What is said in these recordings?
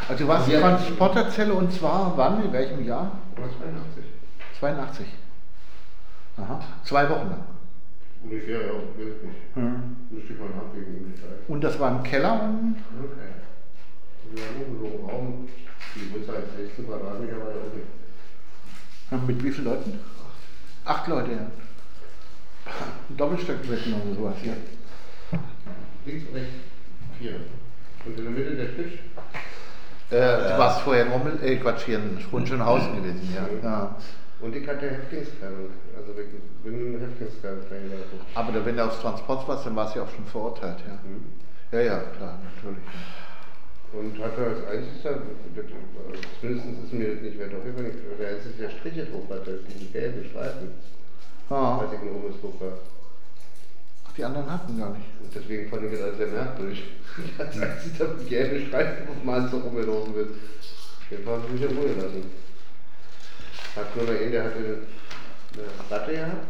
Also du warst Transporterzelle und zwar wann, in welchem Jahr? 82. 82. Aha. 2 Wochen lang. Ungefähr, ja, weiß ich nicht. Müsste ich mal nachlegen. Und das war ein Keller und? Okay. Wir haben so einen Raum, die größer als 16 Quadratmeter war ja auch nicht. Mit wie vielen Leuten? 8 Leute, ja. Doppelstockbetten oder sowas, ja. Links und rechts 4. Und in der Mitte der Tisch? Du warst vorher hier in Schönhausen gewesen, ja. Und ich hatte Häftlingskleidung, also ich bin Häftlingskleidung. Aber wenn du aufs Transport warst, dann warst du ja auch schon verurteilt, ja. Ja, klar, natürlich. Ja. Und hatte als einziger, zumindest ist mir das nicht wert aufgefallen, der einzige, der Striche drauf hatte, diese gelben Streifen, als ich in Rummelsburg war. Die anderen hatten gar nicht. Und deswegen fand ich das alles sehr merkwürdig. Als einziger mit gelben Streifen auf dem Anzug rumgelaufen wird. Den haben sie mich ja wohl gelassen. Hat nur noch einen, der hatte eine Ratte gehabt.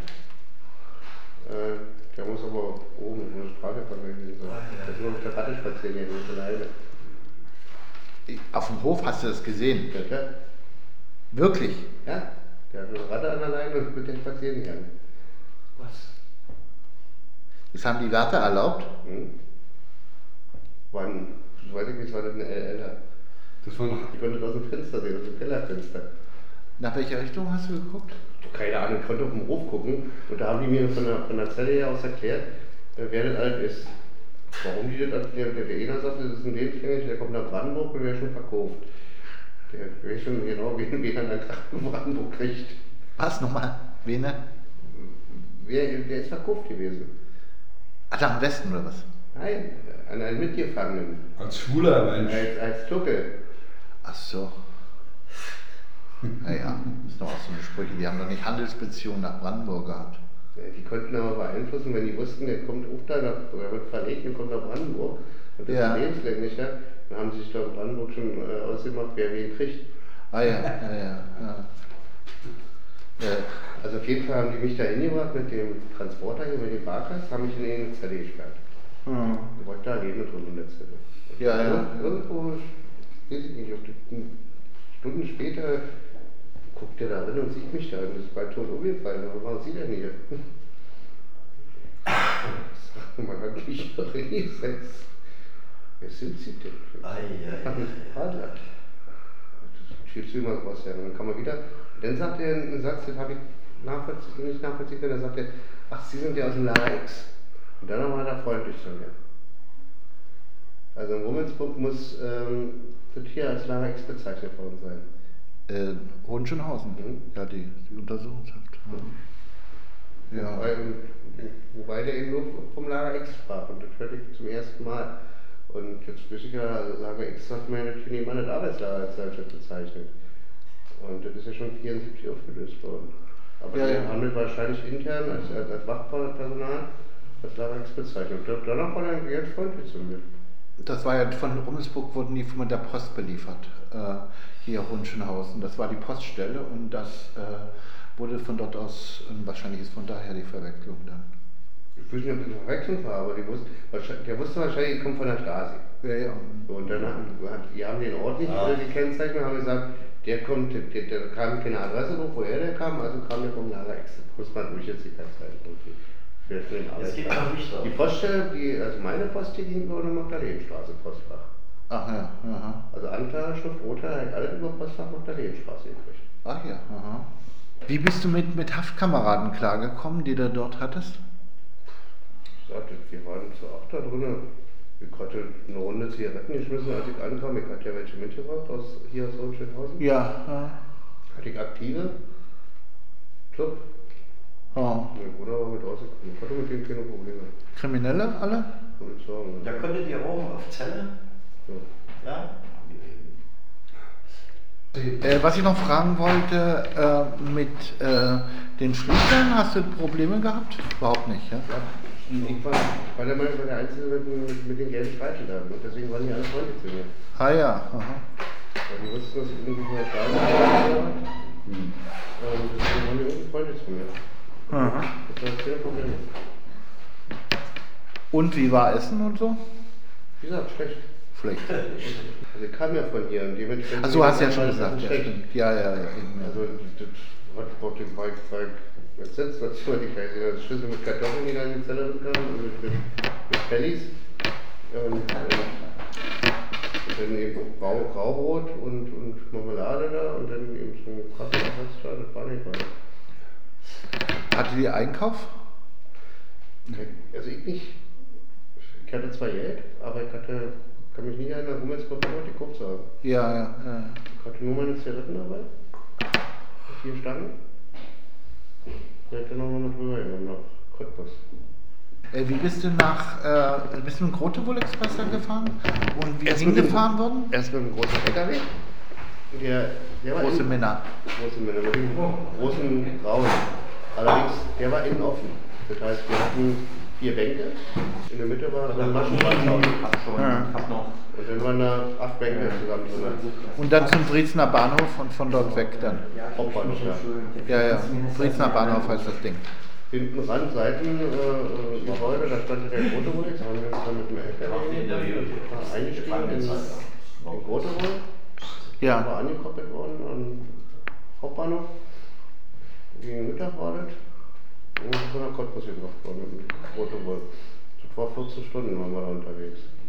Der muss aber oben eine Strafe verwenden. Der ist nur mit der Ratte spazieren, hier nicht alleine. Auf dem Hof hast du das gesehen? Ja, klar. Wirklich? Ja, der hat eine Ratte an der Leine und mit dem spazieren gegangen. Was? Das haben die Wärter erlaubt? Soweit ich weiß, war das eine LLer. Ich konnte das aus dem Fenster sehen, aus dem Kellerfenster. Nach welcher Richtung hast du geguckt? Keine Ahnung, ich konnte auf den Hof gucken und da haben die mir von der Zelle her aus erklärt, wer das alles ist. Warum die das erklären? Der einer sagte, das ist ein Lebensgänger, der kommt nach Brandenburg und der ist schon verkauft. Der weiß schon genau, wen er in der Kraft in Brandenburg kriegt. Was nochmal? Wen? Der ist verkauft gewesen. Ach, nach dem Westen oder was? Nein, an einen Mitgefangenen. Als schwuler Mensch. Als Tucke. Ach so. Naja, das ist noch auch so eine Sprüche. Die haben doch nicht Handelsbeziehungen nach Brandenburg gehabt. Ja, die konnten aber beeinflussen, wenn die wussten, der kommt auch da oder wird verlegt und kommt nach Brandenburg. Und das ist lebenslänglicher. Dann haben sie sich da in Brandenburg schon ausgemacht, wer wen kriegt. Ja. Also auf jeden Fall haben die mich da hingebracht mit dem Transporter hier, mit dem Barkas, haben mich in eine Zelle gesperrt. Ich wollte da leben drin in der Zelle. Irgendwo, weiß ich nicht, Stunden später guckt der da rein und sieht mich da und ist bald tot umgefallen. Aber was sieht er denn hier? Man hat mich da reingesetzt. Wer sind Sie denn? Adler. Schiebst du immer was her. Und dann kann man wieder. Dann sagt er einen Satz, den habe ich nicht nachvollziehen können. Dann sagt er, ach, Sie sind ja aus dem Lager X. Und dann war er freundlich zu mir. Also in Rummelsburg muss das hier als Lager X bezeichnet worden sein. Hohenschönhausen. Ja, die Untersuchungshaft. Ja. Wobei der eben nur vom Lager X sprach und das hörte ich zum ersten Mal. Und jetzt weiß ich ja, Lager X hat mir natürlich niemand das Arbeitslager als solches bezeichnet. Und das ist ja schon 1974 aufgelöst worden. Aber die haben das wahrscheinlich intern als Wachpersonal als Lager X bezeichnet. Und danach war er ganz freundlich zu mir. Das war ja von Rummelsburg, wurden die von der Post beliefert, hier Hohenschönhausen. Das war die Poststelle und das wurde von dort aus, wahrscheinlich ist von daher die Verwechslung dann. Ich weiß nicht, ob das eine Verwechslung war, aber der wusste wahrscheinlich, ich komme von der Stasi. Ja. Und dann haben den Ort nicht gekennzeichnet und haben gesagt, der kam keine Adresse drauf, woher der kam, also kam der vom Lager X. Das muss man durch jetzt die Zeit irgendwie. Das geht auch nicht drauf. Die Poststelle, also meine Post, die ging über eine Magdalenenstraße, Postfach. Ach ja, aha. Also Anklageschrift, Urteil, alles über Postfach Magdalenenstraße gekriegt. Ach ja, aha. Wie bist du mit Haftkameraden klargekommen, die du dort hattest? Ich sagte, wir waren zu 8 da drin. Ich hatte eine Runde Zigaretten geschmissen, als ich ankam. Ich hatte ja welche mitgebracht hier aus Hohenschönhausen. Ja. Hatte ich aktive. Club. Oh. Mein Bruder war mit rausgekommen. Ich hatte mit denen keine Probleme. Kriminelle alle? Würde ich sagen. Da konntet ihr rauchen auf Zelle? Ja? Was ich noch fragen wollte, mit den Schlüsseln, hast du Probleme gehabt? Überhaupt nicht, ja? Ich war der Meinung, ich war der Einzige mit den gelben Streifen da. Und deswegen waren die alle freundlich zu mir. Ah ja, aha. Weil die wussten, dass ich irgendwie von der Stasi war. Und deswegen waren die irgendwie freundlich zu mir. Aha. Das war kein Problem. Und wie war Essen und so? Wie gesagt, schlecht. Schlecht. Also ich kam ja von hier und dementsprechend... Also du hast ja schon gesagt, ja, stimmt. Ja. Also das war jetzt setzt, was ich die gleiche Schlüssel mit Kartoffeln, die dann in die Zelle kamen, und mit Pellis. Und dann eben Graubrot und Marmelade da und dann eben so ein Kaffeeersatz da, das war nicht weit. Hattet ihr Einkauf? Also ich nicht. Ich hatte zwar Geld, aber kann mich nicht erinnern, um jetzt Papier gekauft zu haben. Ja. Ich hatte nur meine Zigaretten dabei. 4 Stangen. Ich hätte noch mal drüber genommen, nach Cottbus. Wie bist du bist du mit dem Grotewohl Express gefahren? Und wie ist hingefahren worden? Erst mit dem großen LKW. Der war Große Männer. Große Männer, mit dem großen Grauen. Allerdings, der war innen offen. Das heißt, wir hatten 4 Bänke. In der Mitte war ein Maschenbandhaus. Und dann waren da 8 Bänke zusammen. Und dann zum Briezner Bahnhof und von dort weg dann? Hauptbahnhof, ja. Ja. Briezner Bahnhof heißt das Ding. Hinten ran, Seitengebäude, da stand der Grotewohl, da haben wir uns dann mit dem LKW eingestiegen in den Grotewohl. Ja. War angekoppelt worden am Hauptbahnhof. Gegen Mittag war das. Und von der Cottbus gebracht worden mit dem Grotewohl. Das war 14 Stunden waren wir da unterwegs.